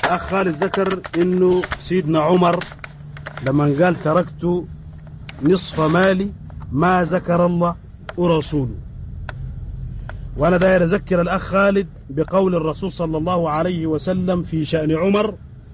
الأخ خالد ذكر إنه سيدنا عمر لما قال تركت نصف مالي ما ذكر الله ورسوله. وأنا داير أذكر الأخ خالد بقول الرسول صلى الله عليه وسلم في شأن عمر: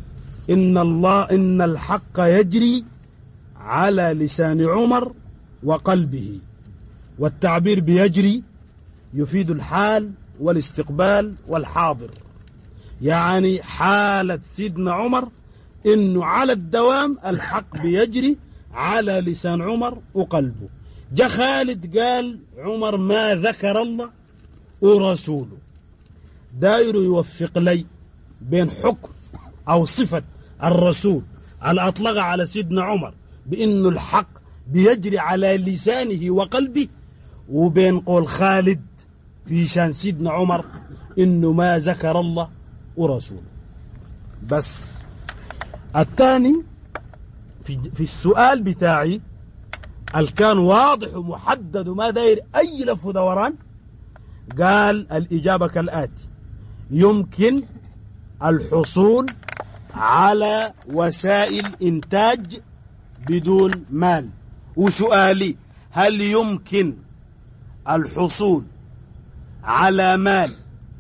إن الحق يجري على لسان عمر وقلبه. والتعبير بيجري يفيد الحال والاستقبال والحاضر، يعني حالة سيدنا عمر إنه على الدوام الحق بيجري على لسان عمر وقلبه. جاء خالد قال عمر ما ذكر الله ورسوله، داير يوفق لي بين حكم أو صفة الرسول على أطلق على سيدنا عمر بأنه الحق بيجري على لسانه وقلبه، وبين قول خالد في شان سيدنا عمر إنه ما ذكر الله ورسوله. بس الثاني في السؤال بتاعي كان واضح ومحدد وما داير أي لف ودوران، قال الإجابة كالآتي: يمكن الحصول على وسائل إنتاج بدون مال. وسؤالي: هل يمكن الحصول على مال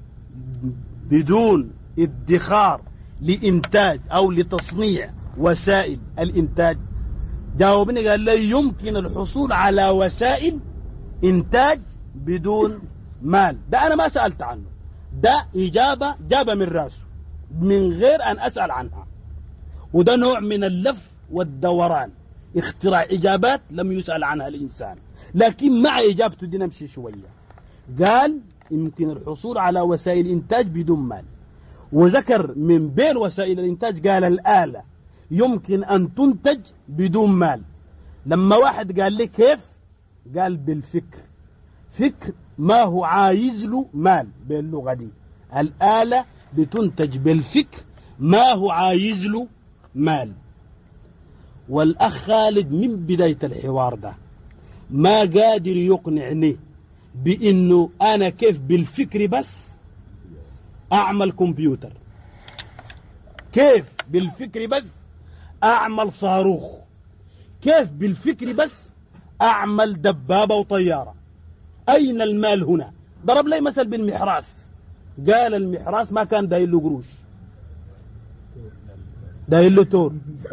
بدون ادخار لإنتاج أو لتصنيع وسائل الإنتاج؟ جاوبني قال لا يمكن الحصول على وسائل إنتاج بدون مال. ده أنا ما سألت عنه، ده إجابة جابها من راسه من غير أن أسأل عنها، وده نوع من اللف والدوران، اختراع إجابات لم يسأل عنها الإنسان. لكن مع إجابته دي نمشي شوية. قال يمكن الحصول على وسائل إنتاج بدون مال، وذكر من بين وسائل الإنتاج قال الآلة يمكن أن تنتج بدون مال. لما واحد قال لي كيف، قال بالفكر. فكر ما هو عايز له مال باللغة دي. الآلة بتنتج بالفكر ما هو عايز له مال. والأخ خالد من بداية الحوار ده ما قادر يقنعني بأنه أنا كيف بالفكر بس أعمل كمبيوتر، كيف بالفكر بس أعمل صاروخ، كيف بالفكر بس أعمل دبابة وطيارة. أين المال هنا؟ ضرب لي مثل بالمحراث، قال المحراث ما كان داير له قروش، داير له تور.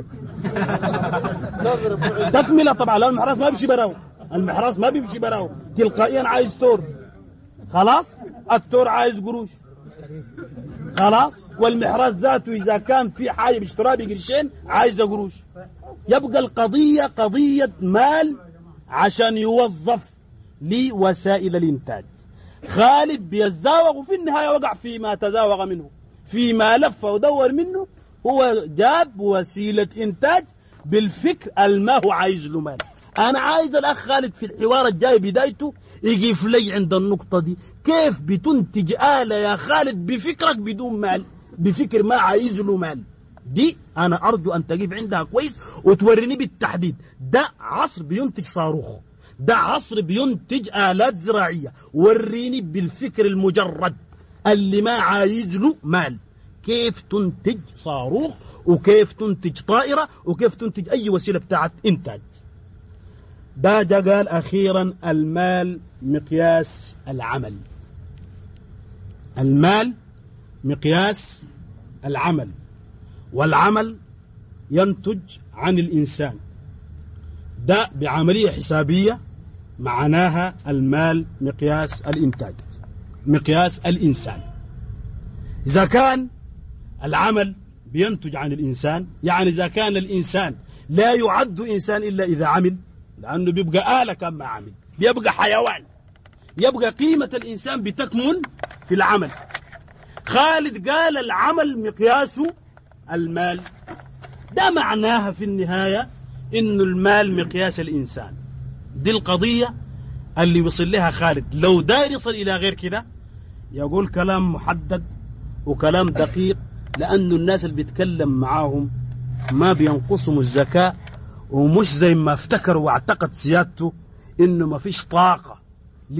تكملة طبعا، لو المحراث ما بيمشي براو، المحراث ما بيمشي براو، تلقائيا عايز تور. خلاص التور عايز قروش خلاص، والمحراث ذاته إذا كان في حاجة بيشتريها بقرشين عايز قروش. يبقى القضية قضية مال عشان يوظف لوسائل الإنتاج. خالد بيتزاوغ وفي النهاية وقع فيما تزاوغ منه، فيما لف ودور منه. هو جاب وسيلة إنتاج بالفكر ما هو عايز له مال. أنا عايز الأخ خالد في الحوار الجاي بدايته يقف لي عند النقطة دي، كيف بتنتج آلة يا خالد بفكرك بدون مال، بفكر ما عايز له مال؟ دي أنا أرجو أن تقف عندها كويس وتوريني بالتحديد. ده عصر بينتج صاروخ، ده عصر بينتج آلات زراعية، وريني بالفكر المجرد اللي ما عايز له مال كيف تنتج صاروخ، وكيف تنتج طائرة، وكيف تنتج أي وسيلة بتاعت إنتاج. ده جا قال أخيرا المال مقياس العمل. المال مقياس العمل، والعمل ينتج عن الإنسان. ده بعملية حسابية معناها المال مقياس الإنتاج، مقياس الإنسان. إذا كان العمل بينتج عن الإنسان، يعني إذا كان الإنسان لا يعد إنسان إلا إذا عمل، لأنه بيبقى آلة كما عمل، بيبقى حيوان، يبقى قيمة الإنسان بتكمن في العمل. خالد قال العمل مقياس المال، ده معناها في النهاية إنه المال مقياس الإنسان. دي القضية اللي وصل لها خالد. لو داير يصل إلى غير كده يقول كلام محدد وكلام دقيق، لأنه الناس اللي بيتكلم معاهم ما بينقصهم الذكاء، ومش زي ما افتكر واعتقد سيادته إنه ما فيش طاقة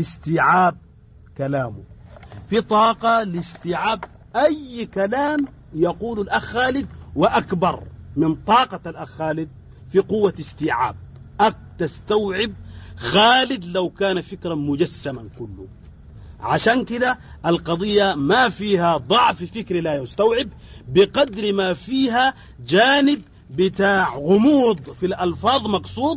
لاستيعاب كلامه. في طاقة لاستيعاب أي كلام يقول الأخ خالد وأكبر من طاقة الأخ خالد في قوة استيعاب. تستوعب خالد لو كان فكرا مجسما كله. عشان كده القضية ما فيها ضعف فكري لا يستوعب بقدر ما فيها جانب بتاع غموض في الألفاظ مقصود،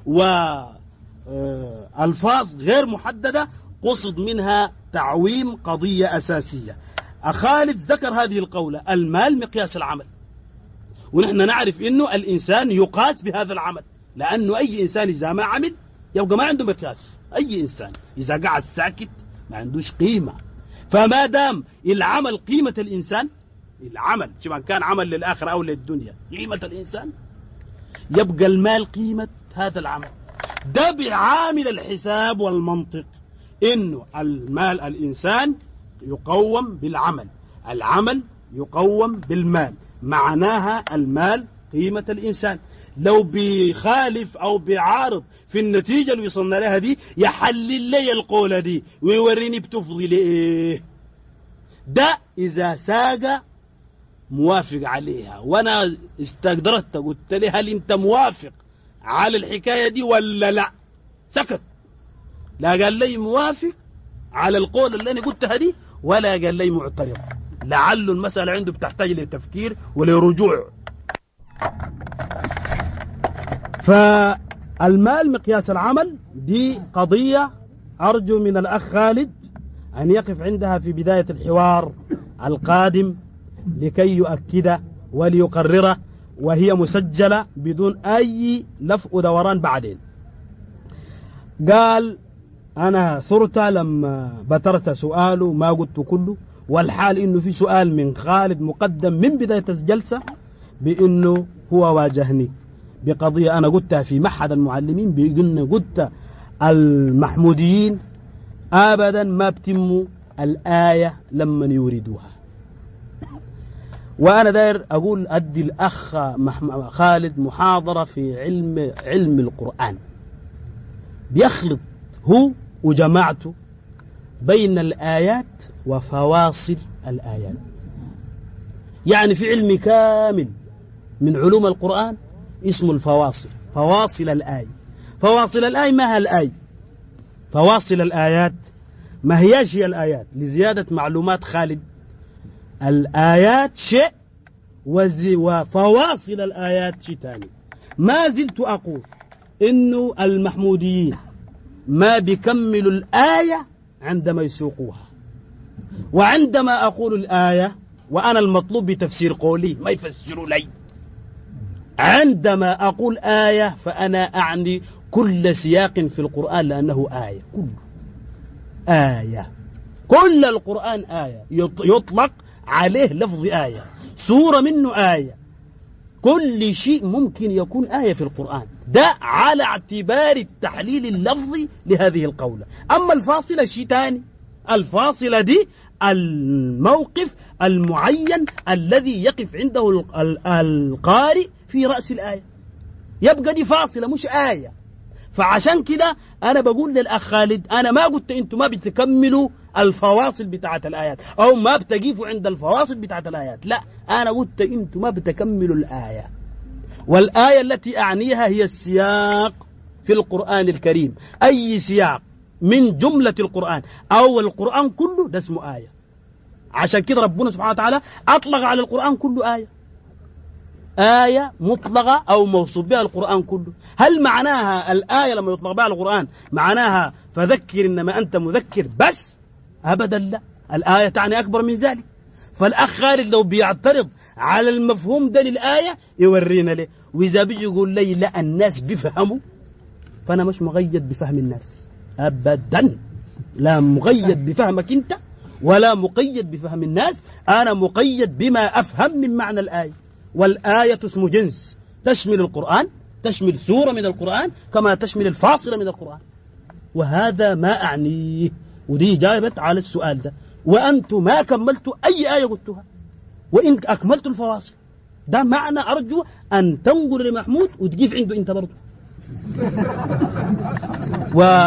وألفاظ غير محددة قصد منها تعويم قضية أساسية. خالد ذكر هذه القولة: المال مقياس العمل، ونحن نعرف أنه الإنسان يقاس بهذا العمل، لأنه أي إنسان إذا ما عمل يبقى ما عنده مقياس. أي إنسان إذا قعد ساكت ما عندوش قيمة. فما دام العمل قيمة الإنسان، العمل سواء كان عمل للآخرة أو للدنيا قيمة الإنسان، يبقى المال قيمة هذا العمل. ده بعامل الحساب والمنطق، إنه المال الإنسان يقوم بالعمل، العمل يقوم بالمال، معناها المال قيمة الإنسان. لو بيخالف أو بيعارض في النتيجة اللي وصلنا لها دي يحلل لي القولة دي ويوريني بتفضي لإيه. ده إذا ساق موافق عليها، وأنا استقدرت قلت لي هل أنت موافق على الحكاية دي ولا لا؟ سكت، لا قال لي موافق على القول اللي أنا قلتها دي ولا قال لي معترض. لعل المسألة عنده بتحتاج لتفكير ولرجوع. فالمال مقياس العمل دي قضية أرجو من الأخ خالد أن يقف عندها في بداية الحوار القادم لكي يؤكد وليقرره، وهي مسجلة بدون أي لف ودوران بعدين. قال: أنا ثرت لما بترت سؤاله ما قلت كله، والحال إنه في سؤال من خالد مقدم من بداية الجلسة بإنه هو واجهني بقضية أنا قلتها في معهد المعلمين، بإنه قلت المحموديين أبدا ما بتموا الآية لما يريدوها. وأنا داير أقول أدي الأخ خالد محاضرة في علم القرآن، بيخلط هو وجماعته بين الآيات وفواصل الآيات. يعني في علم كامل من علوم القرآن اسمه الفواصل، فواصل الآية. فواصل الآية ما هي الآية؟ فواصل الآيات ما هياش هي الآيات. لزيادة معلومات خالد، الآيات شيء وفواصل الآيات شيء تاني. ما زلت أقول إنه المحموديين ما بيكملوا الآية عندما يسوقوها، وعندما أقول الآية وأنا المطلوب بتفسير قولي ما يفسروا لي. عندما أقول آية فأنا أعني كل سياق في القرآن، لأنه آية، كل آية، كل القرآن آية، يطلق عليه لفظ آية، سورة منه آية، كل شيء ممكن يكون آية في القرآن. ده على اعتبار التحليل اللفظي لهذه القولة. أما الفاصلة شيء تاني. الفاصلة دي الموقف المعين الذي يقف عنده القارئ في رأس الآية، يبقى دي فاصلة مش آية. فعشان كده أنا بقول للأخ خالد أنا ما قلت أنتم ما بتكملوا الفواصل بتاعة الآيات أو ما بتقيفوا عند الفواصل بتاعة الآيات، لا، أنا قلت أنتم ما بتكملوا الآية. والآية التي أعنيها هي السياق في القرآن الكريم. أي سياق من جملة القرآن أو القرآن كله ده اسمه آية. عشان كده ربنا سبحانه وتعالى أطلق على القرآن كله آية، آية مطلقة أو موصوف بها القرآن كله. هل معناها الآية لما يطلق بها القرآن معناها فذكر إنما أنت مذكر بس؟ أبدا لا، الآية تعني أكبر من ذلك. فالأخ خالد لو بيعترض على المفهوم ده للآية يورينا ليه، وإذا بيجي يقول لي لا الناس بيفهموا، فأنا مش مقيد بفهم الناس أبدا، لا مقيد بفهمك أنت ولا مقيد بفهم الناس، أنا مقيد بما أفهم من معنى الآية. والآية اسم جنس تشمل القرآن، تشمل سورة من القرآن كما تشمل الفاصلة من القرآن، وهذا ما أعنيه. ودي جاوبت على السؤال ده. وأنتم ما كملتوا أي آية قلتوها، وإن أكملتوا الفواصل. ده معنى أرجو أن تنقل لمحمود وتجيف عنده أنت برضه.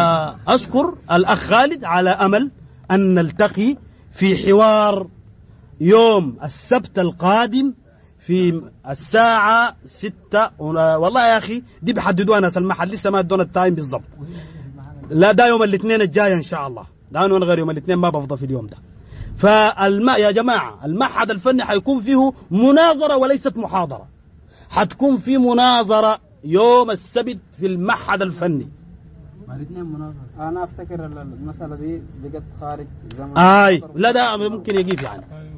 وأشكر الأخ خالد على أمل أن نلتقي في حوار يوم السبت القادم في الساعة 6. والله يا أخي دي بيحددوها ناس المحل، لسه ما ادونا التايم بالضبط. لا ده يوم الاثنين الجاي إن شاء الله، ده أنا غير يوم الاثنين ما بفضى في اليوم ده. يا جماعة المعهد الفني حيكون فيه مناظرة وليست محاضرة، حتكون في مناظرة يوم السبت في المعهد الفني. الاثنين مناظرة. أنا أفتكر المسألة دي بقت خارج زمان. لا ده ممكن يجيب يعني.